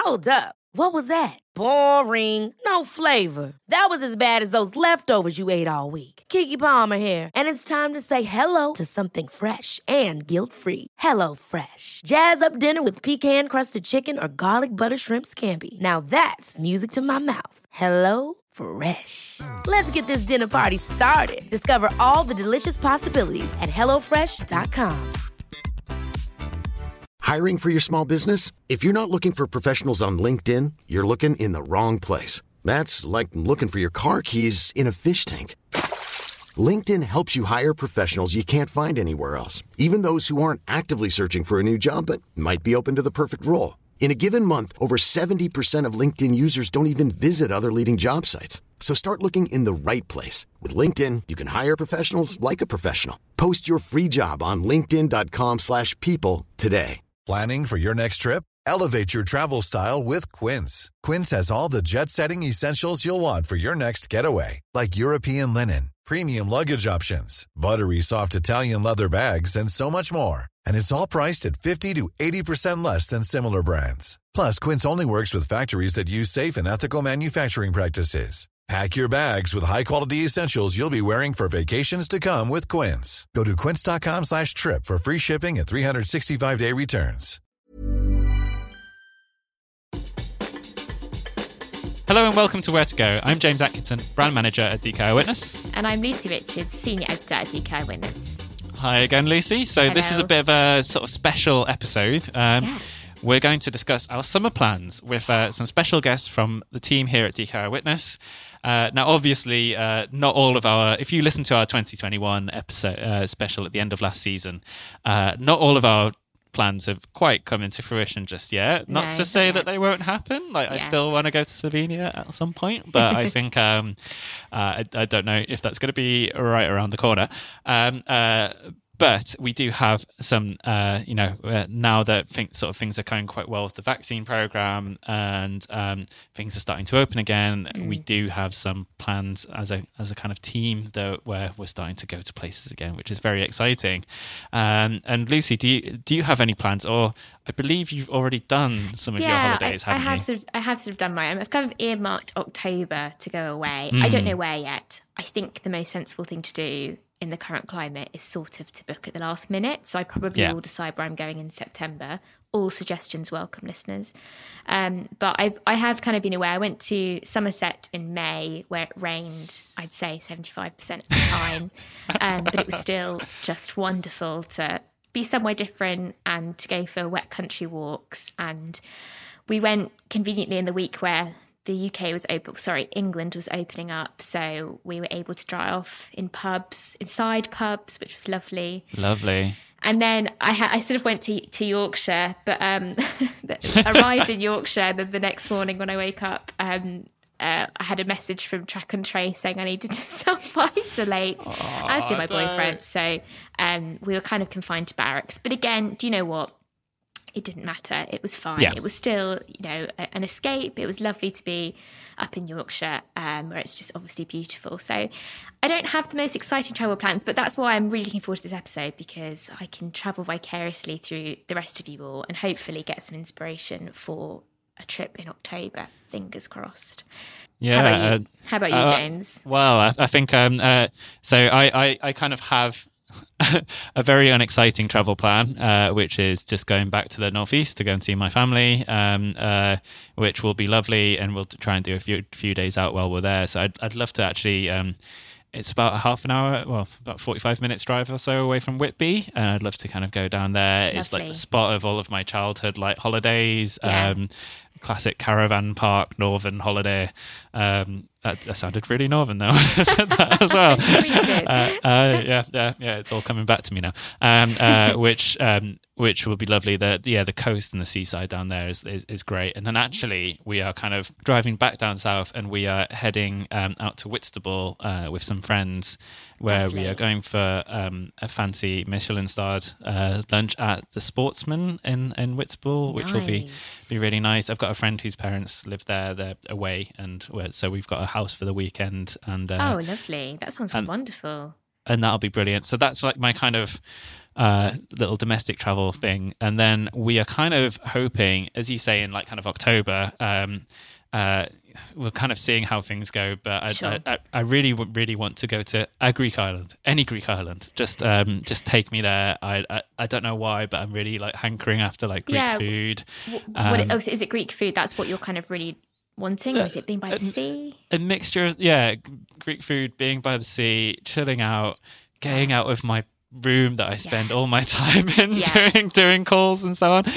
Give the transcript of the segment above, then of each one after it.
Hold up. What was that? Boring. No flavor. That was as bad as those leftovers you ate all week. Keke Palmer here, and it's time to say hello to something fresh and guilt-free. Hello Fresh. Jazz up dinner with pecan-crusted chicken or garlic butter shrimp scampi. Now that's music to my mouth. Hello Fresh. Let's get this dinner party started. Discover all the delicious possibilities at hellofresh.com. Hiring for your small business? If you're not looking for professionals on LinkedIn, you're looking in the wrong place. That's like looking for your car keys in a fish tank. LinkedIn helps you hire professionals you can't find anywhere else, even those who aren't actively searching for a new job but might be open to the perfect role. In a given month, over 70% of LinkedIn users don't even visit other leading job sites. So start looking in the right place. With LinkedIn, you can hire professionals like a professional. Post your free job on linkedin.com/people today. Planning for your next trip? Elevate your travel style with Quince. Quince has all the jet-setting essentials you'll want for your next getaway, like European linen, premium luggage options, buttery soft Italian leather bags, and so much more. And it's all priced at 50 to 80% less than similar brands. Plus, Quince only works with factories that use safe and ethical manufacturing practices. Pack your bags with high-quality essentials you'll be wearing for vacations to come with Quince. Go to quince.com/trip for free shipping and 365-day returns. Hello and welcome to Where to Go. I'm James Atkinson, brand manager at DK Eyewitness. And I'm Lucy Richards, senior editor at DK Eyewitness. Hi again, Lucy. So This is a bit of a sort of special episode. We're going to discuss our summer plans with some special guests from the team here at DK Eyewitness. Now, obviously, not all of our... If you listen to our 2021 episode special at the end of last season, not all of our plans have quite come into fruition just yet. Not to say that they won't happen. I still want to go to Slovenia at some point, but I think I don't know if that's going to be right around the corner. But we do have some, now that things are going quite well with the vaccine program and things are starting to open again, we do have some plans as a kind of team where we're starting to go to places again, which is very exciting. And Lucy, do you have any plans? Or I believe you've already done some of your holidays, haven't you? I have sort of done mine. I've kind of earmarked October to go away. I don't know where yet. I think the most sensible thing to do in the current climate is sort of to book at the last minute. So I probably will decide where I'm going in September. All suggestions welcome, listeners. But I have kind of been away. I went to Somerset in May where it rained, I'd say 75% of the time. But it was still just wonderful to be somewhere different and to go for wet country walks. And we went conveniently in the week where the UK was England was opening up. So we were able to dry off inside pubs, which was lovely. Lovely. And then I sort of went to Yorkshire, but arrived in Yorkshire. Then the next morning when I wake up, I had a message from Track and Trace saying I needed to self-isolate, as did my boyfriend. So we were kind of confined to barracks. But again, do you know what? It didn't matter. It was fine. Yeah. It was still, an escape. It was lovely to be up in Yorkshire, where it's just obviously beautiful. So I don't have the most exciting travel plans, but that's why I'm really looking forward to this episode, because I can travel vicariously through the rest of you all and hopefully get some inspiration for a trip in October. Fingers crossed. Yeah. How about you, James? Well, I think so. I kind of have a very unexciting travel plan, which is just going back to the northeast to go and see my family, which will be lovely, and we'll try and do a few days out while we're there. So I'd love to actually. It's about a half an hour, about 45 minutes drive or so away from Whitby, and I'd love to kind of go down there. Lovely. It's like the spot of all of my childhood light holidays. Yeah. Classic caravan park northern holiday. That sounded really northern though. I said that as well. Yeah, it's all coming back to me now. Which will be lovely. The coast and the seaside down there is great. And then actually we are kind of driving back down south, and we are heading out to Whitstable with some friends, where we are going for a fancy Michelin-starred lunch at the Sportsman in Whitstable, which will be really nice. I've got a friend whose parents live there. They're away, and so we've got a house for the weekend. And lovely! That sounds wonderful. And that'll be brilliant. So that's like my kind of little domestic travel thing. And then we are kind of hoping, as you say, in like kind of October, we're kind of seeing how things go. But I really want to go to a Greek island, any Greek island. Just take me there. I don't know why, but I'm really like hankering after like Greek food. Is it Greek food? That's what you're kind of really wanting, or is it being by the sea? A mixture of, Greek food, being by the sea, chilling out, getting out of my room that I spend all my time in doing calls and so on,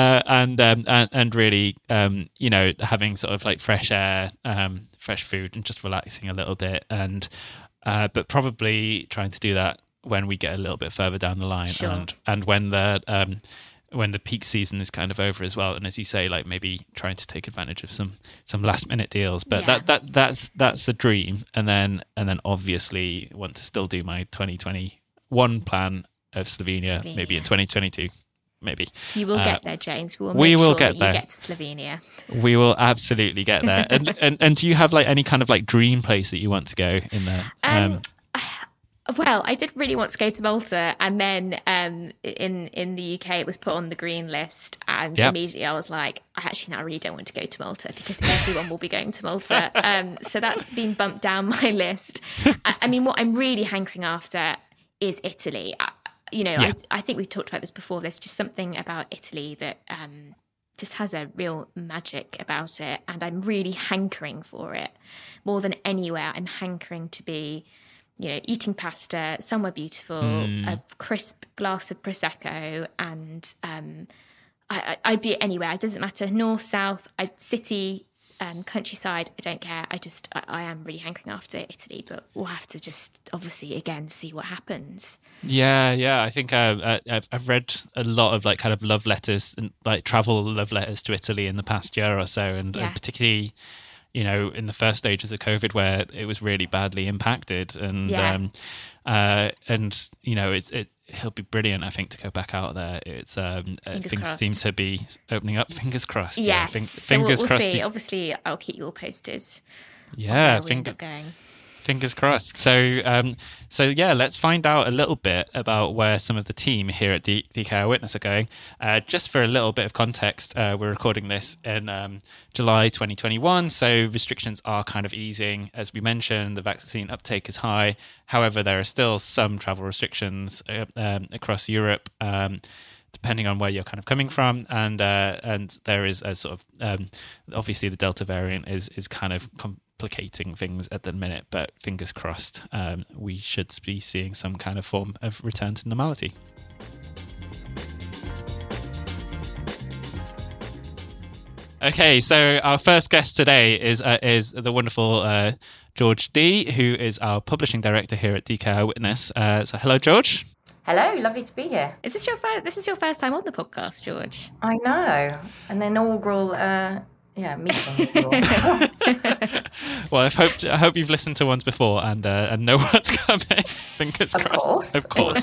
and really having sort of like fresh air, fresh food, and just relaxing a little bit, and but probably trying to do that when we get a little bit further down the line, and when the peak season is kind of over as well, and as you say, like maybe trying to take advantage of some last minute deals. But that's a dream, and then obviously want to still do my 2021 plan of Slovenia, maybe in 2022. Maybe you will get there, James. We will get there. You get to Slovenia. We will absolutely get there. and do you have like any kind of like dream place that you want to go in there? Well, I did really want to go to Malta, and then in the UK it was put on the green list, and immediately I was like, I really don't want to go to Malta because everyone will be going to Malta. So that's been bumped down my list. I mean, what I'm really hankering after is Italy. I think we've talked about this before. There's just something about Italy that just has a real magic about it, and I'm really hankering for it more than anywhere. I'm hankering to be, eating pasta somewhere beautiful, a crisp glass of prosecco, and I'd be anywhere. It doesn't matter, north, south, city, countryside. I don't care. I am really hankering after Italy, but we'll have to just obviously again see what happens. Yeah. I think I've read a lot of like kind of love letters and like travel love letters to Italy in the past year or so, and particularly, in the first stages of COVID where it was really badly impacted, and it'll be brilliant, I think, to go back out there. It's things seem to be opening up. Fingers crossed. Yes. Fingers crossed. See. Obviously, I'll keep you all posted. Yeah, going. Fingers crossed. So let's find out a little bit about where some of the team here at DK Eyewitness are going. Just for a little bit of context, we're recording this in July 2021, so restrictions are kind of easing. As we mentioned, the vaccine uptake is high. However, there are still some travel restrictions across Europe, depending on where you're kind of coming from, and there is a sort of obviously the Delta variant is kind of complicating things at the minute, but fingers crossed, we should be seeing some kind of form of return to normality. Okay, so our first guest today is the wonderful George Dee, who is our publishing director here at DK Eyewitness. So hello, George. Hello, lovely to be here. Is this this is your first time on the podcast, George? I know, an inaugural meeting. Well, I hope you've listened to ones before and know what's coming. Fingers crossed. Of course.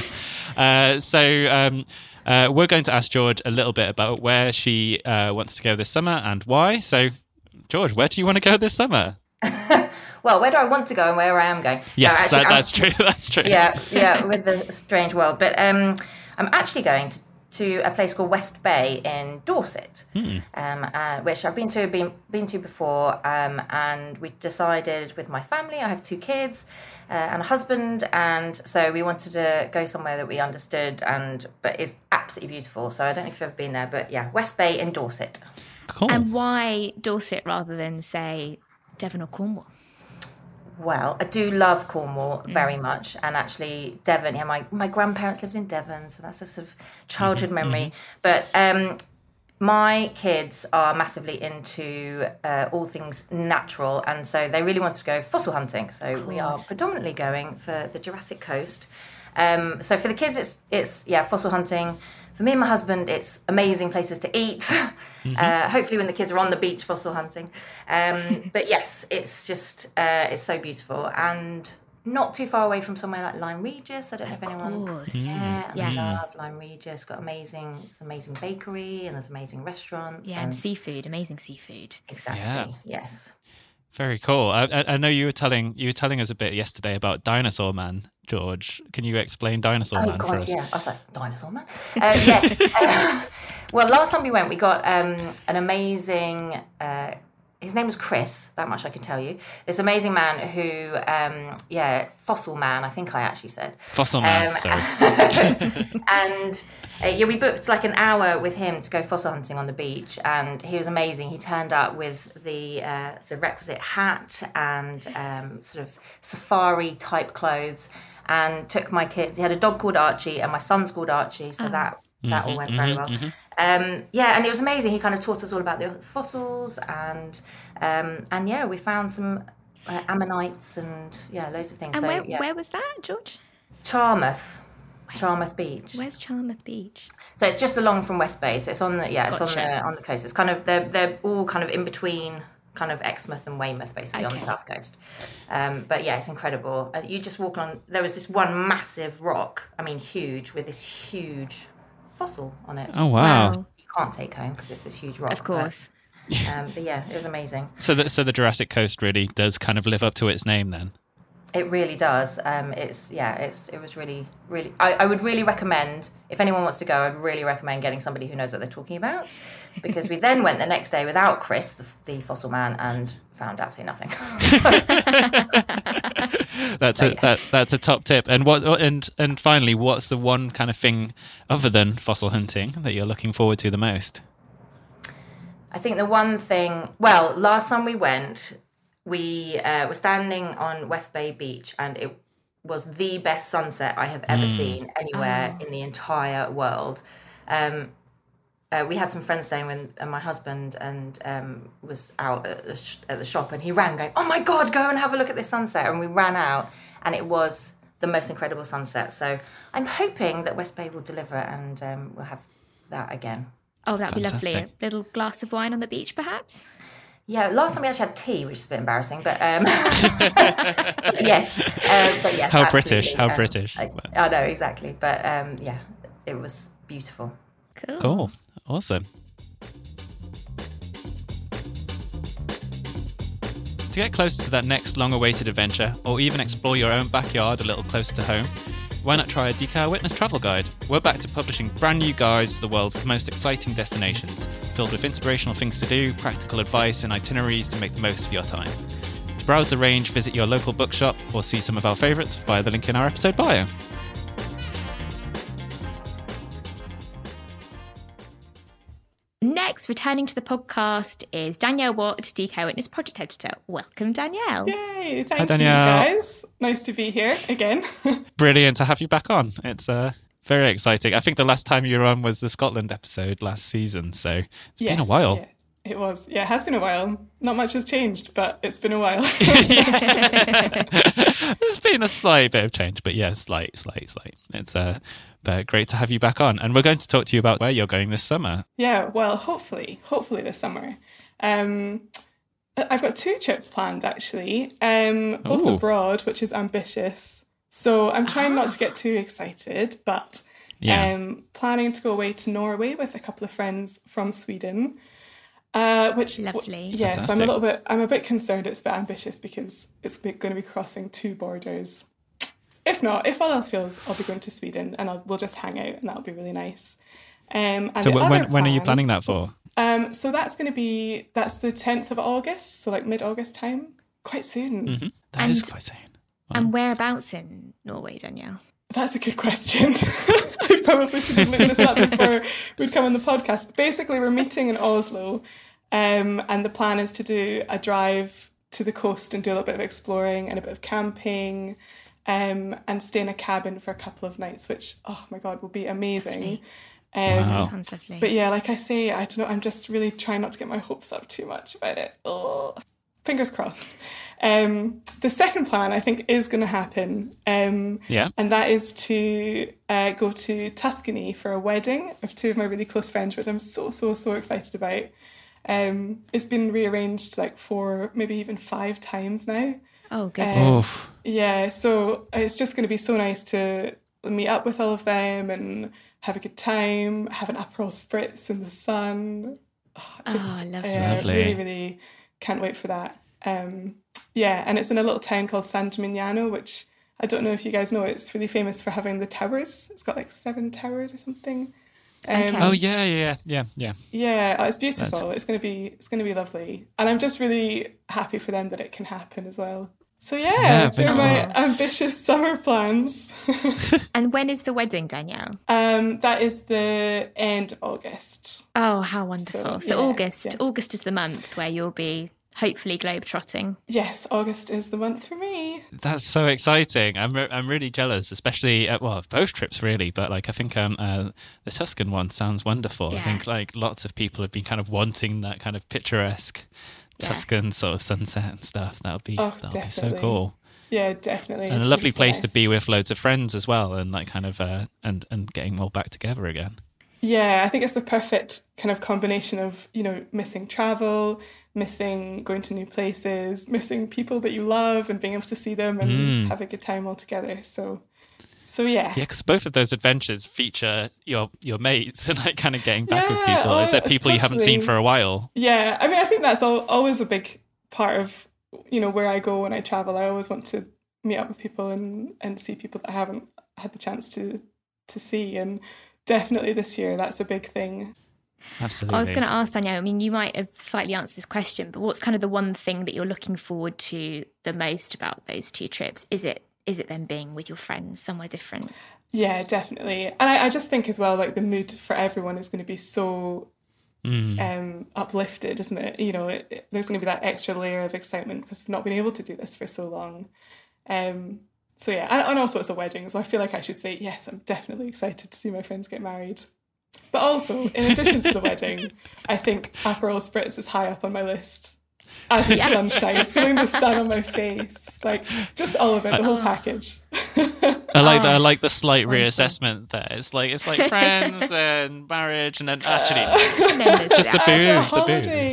So we're going to ask George a little bit about where she wants to go this summer and why. So, George, where do you want to go this summer? Well, where do I want to go and where I am going? Yes, that's true. That's true. Yeah, with the strange world. But I'm actually going to a place called West Bay in Dorset, which I've been to before, and we decided with my family. I have 2 kids and a husband, and so we wanted to go somewhere that we understood, but is absolutely beautiful. So I don't know if you've ever been there, but yeah, West Bay in Dorset. Cool. And why Dorset rather than, say, Devon or Cornwall? Well, I do love Cornwall very much, and actually Devon. Yeah, my grandparents lived in Devon, so that's a sort of childhood memory. But my kids are massively into all things natural, and so they really wanted to go fossil hunting. So we are predominantly going for the Jurassic Coast. So for the kids, it's fossil hunting. For me and my husband, it's amazing places to eat. Hopefully when the kids are on the beach, fossil hunting. But yes, it's just, it's so beautiful. And not too far away from somewhere like Lyme Regis. I don't know if anyone... I love Lyme Regis. Got amazing bakery, and there's amazing restaurants. Yeah, and seafood, amazing seafood. Exactly, yes. Very cool. I know you were telling us a bit yesterday about Dinosaur Man, George. Can you explain Dinosaur Man for us? Yeah. I was like, Dinosaur Man? Yes. Well, last time we went, we got an amazing... his name was Chris, that much I can tell you. This amazing man who, Fossil Man, I think I actually said. Fossil Man, sorry. And we booked like an hour with him to go fossil hunting on the beach, and he was amazing. He turned up with the requisite hat and sort of safari type clothes, and took my kids. He had a dog called Archie, and my son's called Archie, so that all went very well. And it was amazing. He kind of taught us all about the fossils, and we found some ammonites and loads of things. And so, where was that, George? Charmouth Beach. Where's Charmouth Beach? So it's just along from West Bay. So it's on the Gotcha. on the coast. It's kind of they're all kind of in between kind of Exmouth and Weymouth, basically, on the south coast. But it's incredible. You just walk on. There was this one massive rock. I mean, huge, with this huge fossil on it. Oh wow! You can't take home because it's this huge rock. Of course. But it was amazing. So the Jurassic Coast really does kind of live up to its name then. It really does. It was really, really. I would really recommend, if anyone wants to go, I'd really recommend getting somebody who knows what they're talking about, because we then went the next day without Chris, the fossil man, and found absolutely nothing. That's a top tip. And finally, what's the one kind of thing other than fossil hunting that you're looking forward to the most? I think the one thing. Well, last time we went, we were standing on West Bay Beach, and it was the best sunset I have ever seen anywhere in the entire world. We had some friends staying when my husband was out at the shop, and he ran going, "Oh my God, go and have a look at this sunset." And we ran out, and it was the most incredible sunset. So I'm hoping that West Bay will deliver, and we'll have that again. Oh, that'd be lovely. Fantastic. A little glass of wine on the beach, perhaps? Yeah, last time we actually had tea, which is a bit embarrassing, but yes. How absolutely. British, how British. I know, exactly. But it was beautiful. Cool. Awesome. To get closer to that next long-awaited adventure, or even explore your own backyard a little closer to home, why not try a DKR Witness travel guide? We're back to publishing brand new guides to the world's most exciting destinations, filled with inspirational things to do, practical advice, and itineraries to make the most of your time. To browse the range, visit your local bookshop, or see some of our favourites via the link in our episode bio. Next, returning to the podcast is Danielle Watt, DKR Witness Project Editor. Welcome, Danielle. Yay, thank you, Danielle. guys. Nice to be here again. Brilliant to have you back on. It's very exciting. I think the last time you were on was the Scotland episode last season, so it's been a while. Yeah, it was. Yeah, it has been a while. Not much has changed, but it's been a while. There's been a slight bit of change, but yeah, slight. It's but great to have you back on. And we're going to talk to you about where you're going this summer. Yeah, well, hopefully this summer. I've got 2 trips planned, actually, both abroad, which is ambitious. So I'm trying not to get too excited, but planning to go away to Norway with a couple of friends from Sweden. Which lovely. Yeah, Fantastic. so I'm a bit concerned it's a bit ambitious because it's going to be crossing 2 borders. If not, if all else fails, I'll be going to Sweden and we'll just hang out, and that'll be really nice. And so when are you planning that for? So that's the 10th of August, so like mid-August time, quite soon. Mm-hmm. That is quite soon. Wow. And whereabouts in Norway, Danielle? That's a good question. I probably should have looked this up before we'd come on the podcast. Basically, we're meeting in Oslo, and the plan is to do a drive to the coast and do a little bit of exploring and a bit of camping, and stay in a cabin for a couple of nights, which, oh my God, will be amazing. Wow. That sounds lovely. But yeah, like I say, I don't know, I'm just really trying not to get my hopes up too much about it. Oh, fingers crossed. The second plan, I think, is going to happen. And that is to go to Tuscany for a wedding of 2 of my really close friends, which I'm so excited about. It's been rearranged like 4, maybe even 5 times now. Oh, goodness. Yeah, so it's just going to be so nice to meet up with all of them and have a good time, have an Aperol Spritz in the sun. Lovely. Really, really can't wait for that. Yeah, and it's in a little town called San Gimignano, which I don't know if you guys know. It's really famous for having the towers. It's got like 7 towers or something. Oh yeah. Yeah, it's beautiful. It's going to be lovely, and I'm just really happy for them that it can happen as well. So they're my ambitious summer plans. And when is the wedding, Danielle? That is the end of August. Oh, how wonderful! So August is the month where you'll be hopefully globetrotting. Yes, August is the month for me. That's so exciting. I'm really jealous, especially both trips really, but like I think the Tuscan one sounds wonderful. Yeah. I think like lots of people have been kind of wanting that kind of picturesque Tuscan sort of sunset and stuff. That'll be so cool. Yeah, definitely. And a lovely place to be with loads of friends as well, and like kind of and getting all back together again. Yeah, I think it's the perfect kind of combination of, missing travel, missing going to new places, missing people that you love and being able to see them and have a good time all together. So yeah. Yeah, because both of those adventures feature your mates and like kind of getting back with people. Is that people you haven't seen for a while? Yeah, I mean, I think that's always a big part of, where I go when I travel. I always want to meet up with people and see people that I haven't had the chance to see. And definitely this year, that's a big thing. Absolutely. I was going to ask Danielle, I mean, you might have slightly answered this question, but what's kind of the one thing that you're looking forward to the most about those 2 trips? Is it them being with your friends somewhere different? Yeah, definitely. And I just think as well, like the mood for everyone is going to be so uplifted, isn't it? There's going to be that extra layer of excitement because we've not been able to do this for so long. So yeah, and also it's a wedding, so I feel like I should say, yes, I'm definitely excited to see my friends get married. But also, in addition to the wedding, I think Aperol Spritz is high up on my list. As is sunshine, feeling the sun on my face, like just all of it, the whole package. I like the slight reassessment there. It's like friends and marriage, and then actually just the booze. Is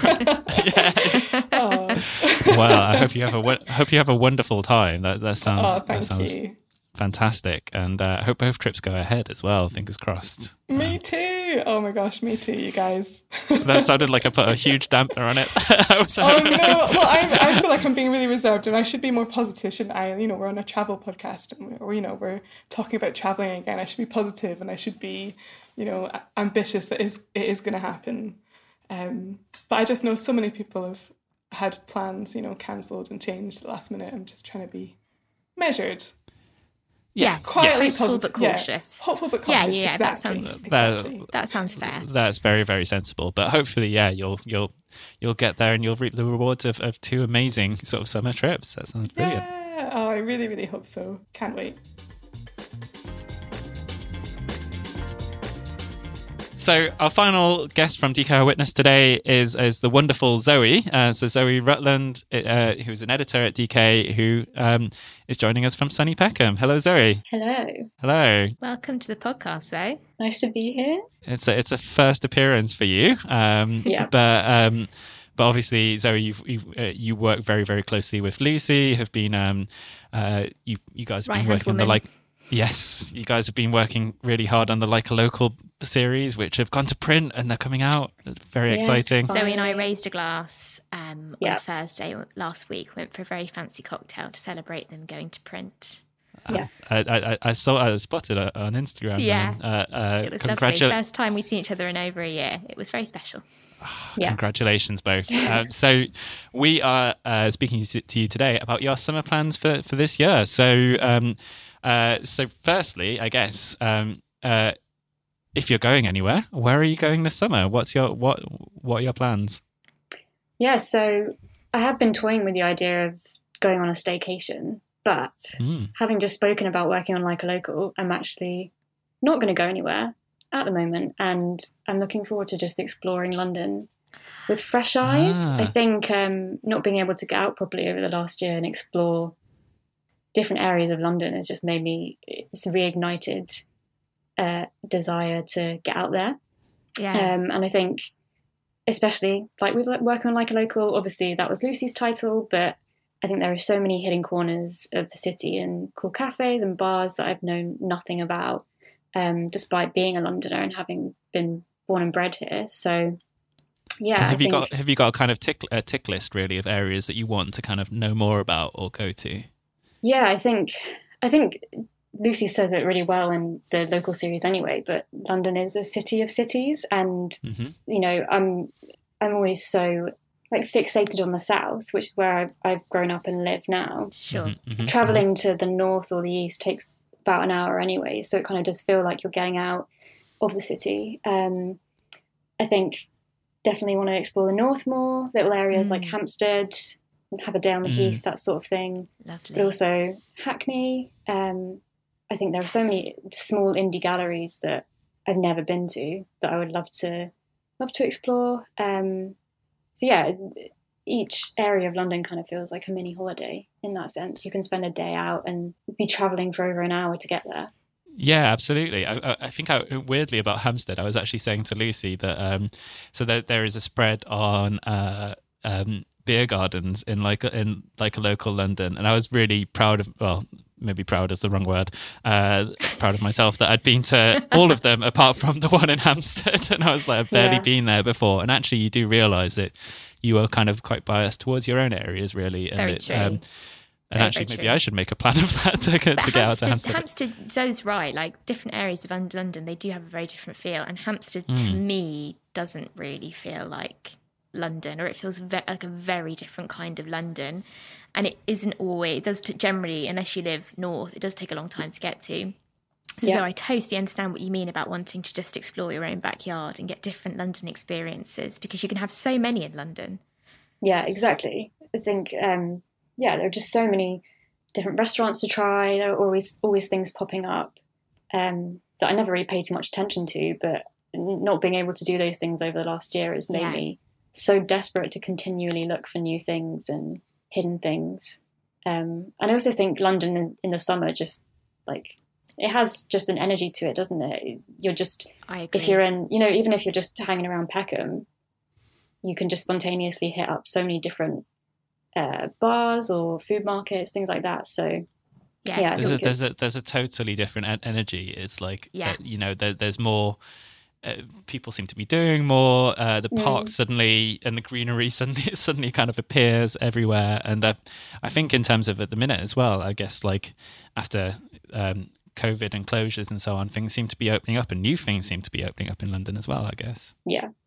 that? Yeah. Well, I hope you have a wonderful time. That sounds fantastic, and I hope both trips go ahead as well. Fingers crossed. Me too. Oh my gosh, me too, you guys. That sounded like I put a huge dampener on it. Oh no! Well, I feel like I'm being really reserved, and I should be more positive, shouldn't I? We're on a travel podcast, and we're talking about traveling again. I should be positive, and I should be, ambitious that it is going to happen. But I just know so many people have had plans, cancelled and changed at the last minute. I'm just trying to be measured. Yeah, quietly hopeful but cautious. Yeah. Hopeful but cautious. Yeah, exactly. That sounds fair. That's very, very sensible. But hopefully, you'll get there and you'll reap the rewards of 2 amazing sort of summer trips. That sounds brilliant. Yeah, I really, really hope so. Can't wait. So our final guest from DK Witness today is the wonderful Zoe. So Zoe Rutland, who's an editor at DK, who is joining us from sunny Peckham. Hello, Zoe. Hello. Welcome to the podcast, Zoe. Nice to be here. It's a first appearance for you. Yeah. But obviously, Zoe, you work very, very closely with Lucy. Have been you guys have been working on the Yes, you guys have been working really hard on the Like a Local series, which have gone to print and they're coming out. It's very exciting. Zoe and I raised a glass on Thursday last week. Went for a very fancy cocktail to celebrate them going to print. Yeah, I spotted it on Instagram. Yeah, it was lovely. First time we've seen each other in over a year. It was very special. Yeah. Congratulations both. So we are speaking to you today about your summer plans for this year. So firstly, I guess, if you're going anywhere, where are you going this summer? What are your plans? Yeah, so I have been toying with the idea of going on a staycation, but having just spoken about working on Like a Local, I'm actually not going to go anywhere at the moment, and I'm looking forward to just exploring London with fresh eyes. I think not being able to get out properly over the last year and explore different areas of London has just made me, it's reignited desire to get out there. Yeah. And I think, especially like with working on Like a Local, obviously that was Lucy's title, but I think there are so many hidden corners of the city and cool cafes and bars that I've known nothing about, despite being a Londoner and having been born and bred here. So Yeah. And have you got a kind of tick list really of areas that you want to kind of know more about or go to? Yeah, I think Lucy says it really well in the local series anyway, but London is a city of cities, and you know, I'm always so like fixated on the south, which is where I've grown up and live now. Sure. Traveling to the north or the east takes about an hour anyway, so it kind of does feel like you're getting out of the city. I think definitely want to explore the north more, little areas like Hampstead, have a day on the heath, that sort of thing. Lovely. But also Hackney. I think there are so many small indie galleries that I've never been to that I would love to explore. So yeah, each area of London kind of feels like a mini holiday in that sense. You can spend a day out and be travelling for over an hour to get there. Yeah, absolutely. I think weirdly about Hampstead, I was actually saying to Lucy that so that there is a spread on beer gardens in like a local London, and I was really proud of, well, maybe proud is the wrong word, proud of myself that I'd been to all of them apart from the one in Hampstead, and I was like, I've barely been there before. And actually you do realise that you are kind of quite biased towards your own areas, really. And Very true. And actually, maybe I should make a plan of that to get out to Hampstead. Hampstead, Zoe's right. Like, different areas of London, they do have a very different feel. And Hampstead, to me, doesn't really feel like London, or it feels like a very different kind of London. And it isn't always, it does generally, unless you live north, it does take a long time to get to. So I totally understand what you mean about wanting to just explore your own backyard and get different London experiences, because you can have so many in London. Yeah, exactly. I think... there are just so many different restaurants to try. There are always things popping up that I never really paid too much attention to, but not being able to do those things over the last year has made me so desperate to continually look for new things and hidden things. And I also think London in the summer, just like, it has just an energy to it, doesn't it? You're just, if you're in, you know, even if you're just hanging around Peckham, you can just spontaneously hit up so many different bars or food markets, things like that. So there's a totally different energy. It's like you know, there's more people seem to be doing more. The park suddenly and the greenery suddenly kind of appears everywhere. And I think in terms of at the minute as well, I guess like after COVID and closures and so on, things seem to be opening up, and new things seem to be opening up in London as well, I guess.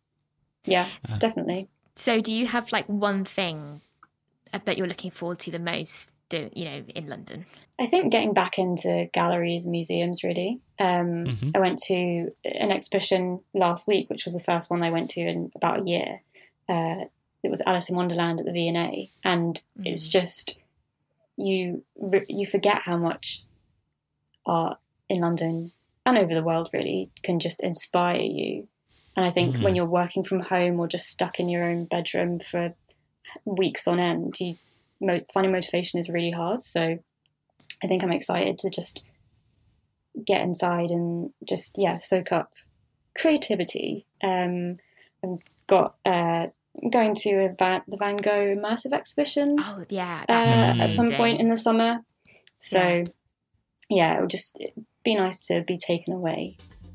Definitely. So do you have like one thing that you're looking forward to the most, in London? I think getting back into galleries and museums, really. I went to an exhibition last week, which was the first one I went to in about a year. It was Alice in Wonderland at the V&A, and it's just, you forget how much art in London and over the world really can just inspire you. And I think when you're working from home or just stuck in your own bedroom for weeks on end, finding motivation is really hard. So I think I'm excited to just get inside and just soak up creativity. I've got going to the Van Gogh immersive exhibition. Oh yeah, at some point in the summer. So it would just be nice to be taken away.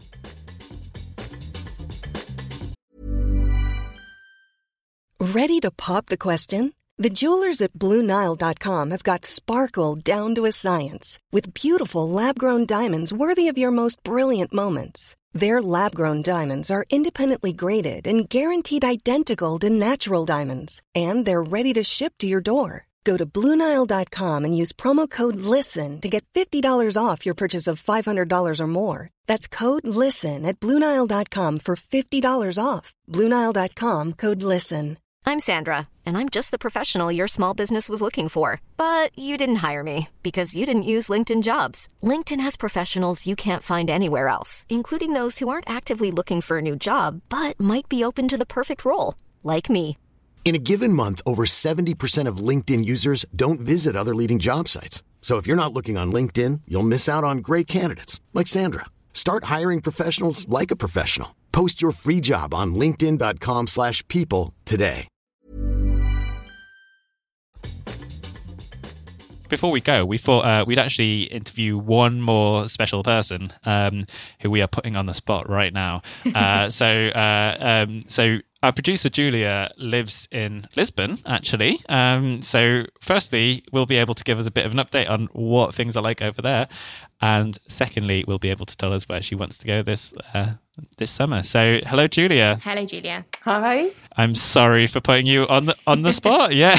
Ready to pop the question? The jewelers at BlueNile.com have got sparkle down to a science with beautiful lab-grown diamonds worthy of your most brilliant moments. Their lab-grown diamonds are independently graded and guaranteed identical to natural diamonds, and they're ready to ship to your door. Go to BlueNile.com and use promo code LISTEN to get $50 off your purchase of $500 or more. That's code LISTEN at BlueNile.com for $50 off. BlueNile.com, code LISTEN. I'm Sandra, and I'm just the professional your small business was looking for. But you didn't hire me because you didn't use LinkedIn Jobs. LinkedIn has professionals you can't find anywhere else, including those who aren't actively looking for a new job, but might be open to the perfect role, like me. In a given month, over 70% of LinkedIn users don't visit other leading job sites. So if you're not looking on LinkedIn, you'll miss out on great candidates like Sandra. Start hiring professionals like a professional. Post your free job on linkedin.com/people today. Before we go, we thought we'd actually interview one more special person who we are putting on the spot right now. So our producer Julia lives in Lisbon, actually. So firstly, we'll be able to give us a bit of an update on what things are like over there. And secondly, we'll be able to tell us where she wants to go this summer. So hello, Julia. Hello, Julia. Hi. I'm sorry for putting you on the spot. Yeah.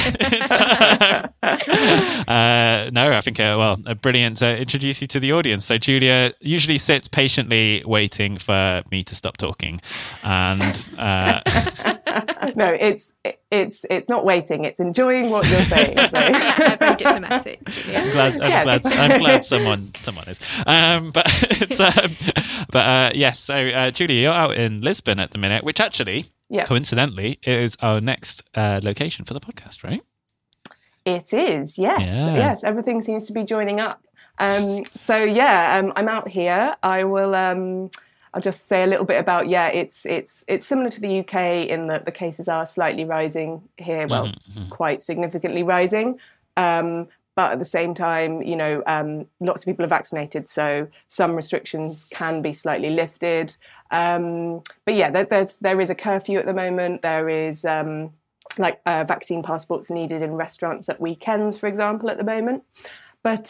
No, I think, a brilliant introduce you to the audience. So Julia usually sits patiently waiting for me to stop talking. And no, it's not waiting. It's enjoying what you're saying. So. Very diplomatic. I'm glad someone is. Yes. So Julia, you're out in Lisbon at the minute, which actually, coincidentally, is our next location for the podcast, right? It is. Yes. Yeah. Yes. Everything seems to be joining up. I'm out here. I will. I'll just say a little bit about, it's similar to the UK in that the cases are slightly rising here, quite significantly rising. But at the same time, lots of people are vaccinated, so some restrictions can be slightly lifted. There is a curfew at the moment. There is vaccine passports needed in restaurants at weekends, for example, at the moment. Apart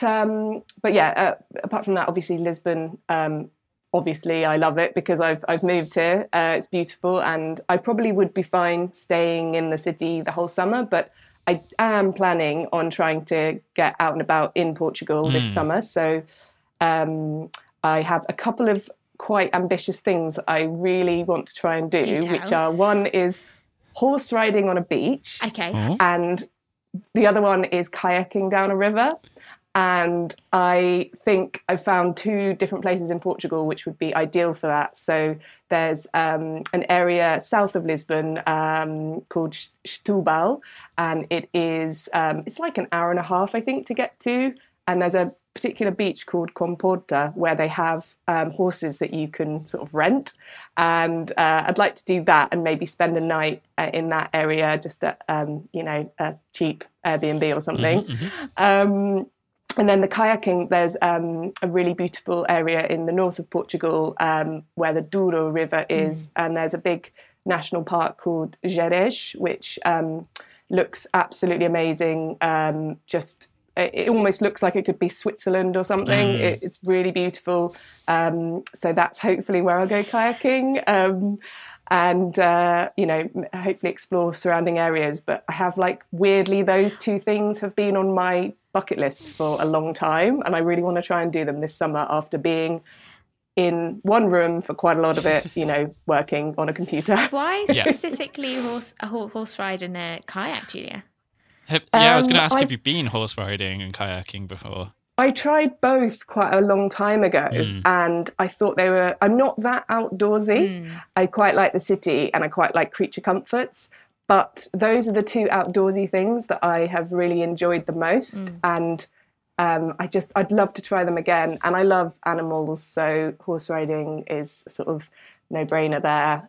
from that, obviously Lisbon. Obviously, I love it because I've moved here. It's beautiful, and I probably would be fine staying in the city the whole summer, but I am planning on trying to get out and about in Portugal this summer. So I have a couple of quite ambitious things I really want to try and do, which are, one is horse riding on a beach. Okay. And the other one is kayaking down a river. And I think I've found 2 different places in Portugal which would be ideal for that. So there's an area south of Lisbon called Setúbal, and it is it's like an hour and a half, I think, to get to. And there's a particular beach called Comporta where they have horses that you can sort of rent. And I'd like to do that and maybe spend a night in that area, just at a cheap Airbnb or something. And then the kayaking, there's a really beautiful area in the north of Portugal where the Douro River is. And there's a big national park called Gerês, which looks absolutely amazing. It almost looks like it could be Switzerland or something. It's really beautiful. So that's hopefully where I'll go kayaking. And hopefully explore surrounding areas. But I have, weirdly, those 2 things have been on my bucket list for a long time, and I really want to try and do them this summer after being in one room for quite a lot of it, working on a computer. Why specifically a horse ride and a kayak, Julia? I was going to ask if you've been horse riding and kayaking before. I tried both quite a long time ago, and I thought I'm not that outdoorsy. I quite like the city and I quite like creature comforts, but those are the 2 outdoorsy things that I have really enjoyed the most. And I'd love to try them again. And I love animals, so horse riding is a sort of no-brainer there.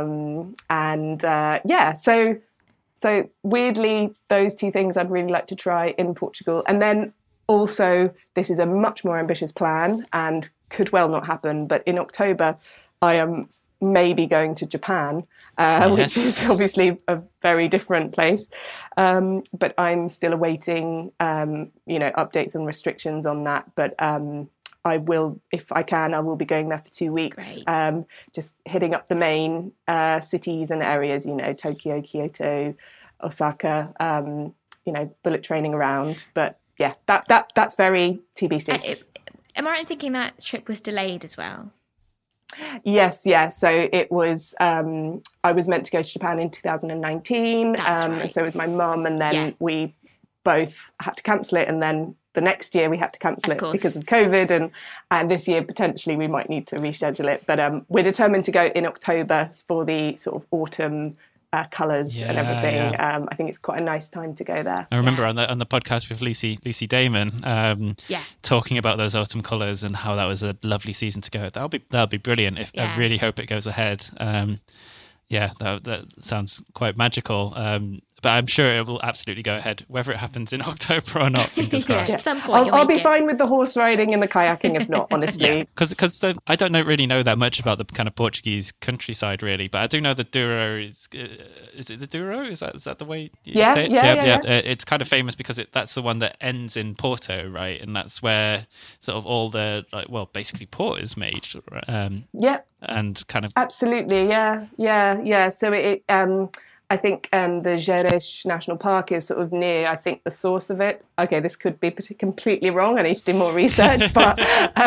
So weirdly, those 2 things I'd really like to try in Portugal. And then also, this is a much more ambitious plan and could well not happen, but in October, I am maybe going to Japan, which is obviously a very different place. But I'm still awaiting, updates and restrictions on that. But I will, if I can, I will be going there for 2 weeks, just hitting up the main cities and areas, Tokyo, Kyoto, Osaka, bullet training around. But yeah, that's very TBC. Am I right in thinking that trip was delayed as well? Yes. So it was, I was meant to go to Japan in 2019. That's right. And so was my mum. And then we both had to cancel it. And then the next year we had to cancel it because of COVID. And this year, potentially, we might need to reschedule it. But we're determined to go in October for the sort of autumn colours and everything. Yeah. I think it's quite a nice time to go there. I remember on the podcast with Lucy Damon talking about those autumn colours and how that was a lovely season to go. That'll be brilliant. I really hope it goes ahead. That sounds quite magical. but I'm sure it will absolutely go ahead, whether it happens in October or not. Fingers crossed. At some point, I'll be fine with the horse riding and the kayaking if not, honestly. Because I don't really know that much about the kind of Portuguese countryside, really, but I do know the Douro is it the Douro? Is that the way you say it? Yeah. It's kind of famous because that's the one that ends in Porto, right? And that's where sort of all the basically port is made. And kind of absolutely, yeah. So it I think the Gerês National Park is sort of near, I think, the source of it. Okay, this could be completely wrong. I need to do more research, but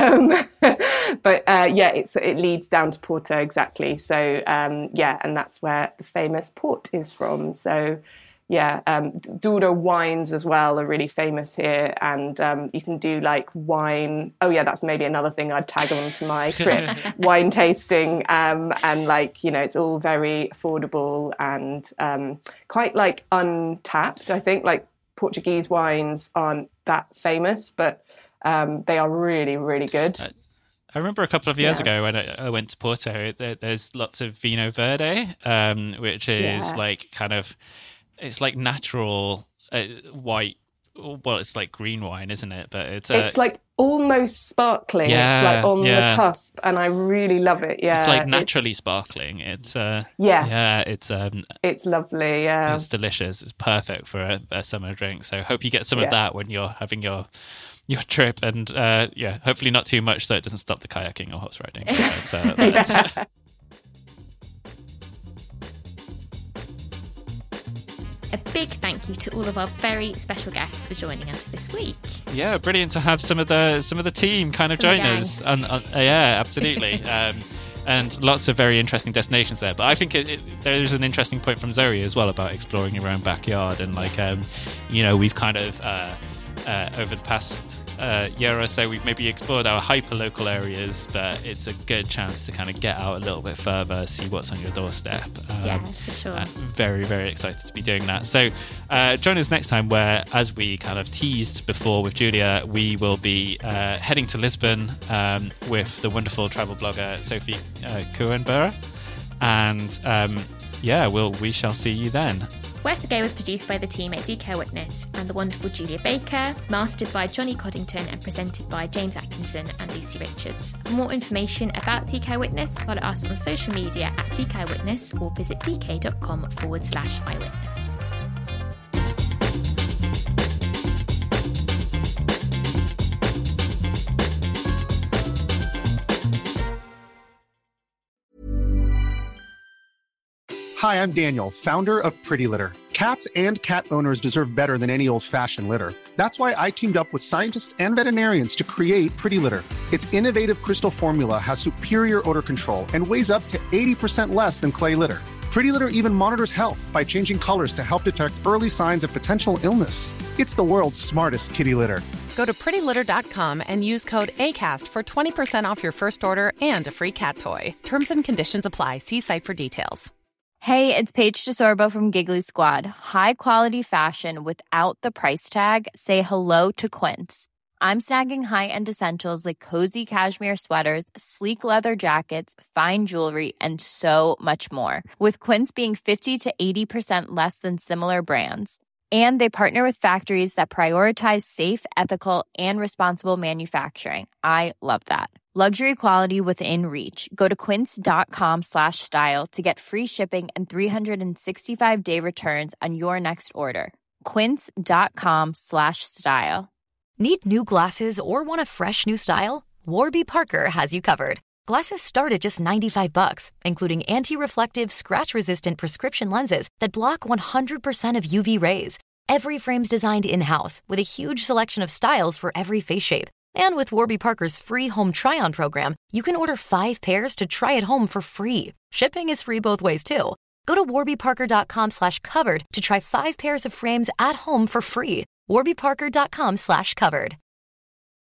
it leads down to Porto exactly. So and that's where the famous port is from. So. Douro wines as well are really famous here, and you can do like wine. Oh yeah, that's maybe another thing I'd tag on to my trip: wine tasting, and it's all very affordable and quite like untapped. I think like Portuguese wines aren't that famous, but they are really, really good. I remember a couple of years ago when I went to Porto. There's lots of Vinho Verde, which is like kind of. It's like natural white. Well, it's like green wine, isn't it? But it's like almost sparkling. It's like on the cusp, and I really love it. Yeah, it's like naturally sparkling. It's it's lovely. Yeah, it's delicious. It's perfect for a summer drink. So hope you get some of that when you're having your trip, and hopefully not too much so it doesn't stop the kayaking or horse riding. A big thank you to all of our very special guests for joining us this week. Yeah, brilliant to have some of the team kind of join us. Absolutely. And lots of very interesting destinations there. But I think there's an interesting point from Zoe as well about exploring your own backyard. And we've kind of over the past year or so, we've maybe explored our hyper-local areas, but it's a good chance to kind of get out a little bit further, see what's on your doorstep. For sure. I'm very, very excited to be doing that. So join us next time where, as we kind of teased before with Julia, we will be heading to Lisbon with the wonderful travel blogger Sophie Coenborough. And we shall see you then. Where to Go was produced by the team at DK Witness and the wonderful Julia Baker, mastered by Johnny Coddington and presented by James Atkinson and Lucy Richards. For more information about DK Witness, follow us on social media at DK Witness or visit dk.com/eyewitness. Hi, I'm Daniel, founder of Pretty Litter. Cats and cat owners deserve better than any old-fashioned litter. That's why I teamed up with scientists and veterinarians to create Pretty Litter. Its innovative crystal formula has superior odor control and weighs up to 80% less than clay litter. Pretty Litter even monitors health by changing colors to help detect early signs of potential illness. It's the world's smartest kitty litter. Go to prettylitter.com and use code ACAST for 20% off your first order and a free cat toy. Terms and conditions apply. See site for details. Hey, it's Paige DeSorbo from Giggly Squad. High quality fashion without the price tag. Say hello to Quince. I'm snagging high-end essentials like cozy cashmere sweaters, sleek leather jackets, fine jewelry, and so much more. With Quince being 50 to 80% less than similar brands. And they partner with factories that prioritize safe, ethical, and responsible manufacturing. I love that. Luxury quality within reach. Go to quince.com/style to get free shipping and 365-day returns on your next order. Quince.com/style. Need new glasses or want a fresh new style? Warby Parker has you covered. Glasses start at just $95, including anti-reflective, scratch-resistant prescription lenses that block 100% of UV rays. Every frame's designed in-house with a huge selection of styles for every face shape. And with Warby Parker's free home try-on program, you can order 5 pairs to try at home for free. Shipping is free both ways, too. Go to warbyparker.com/covered to try 5 pairs of frames at home for free. warbyparker.com/covered.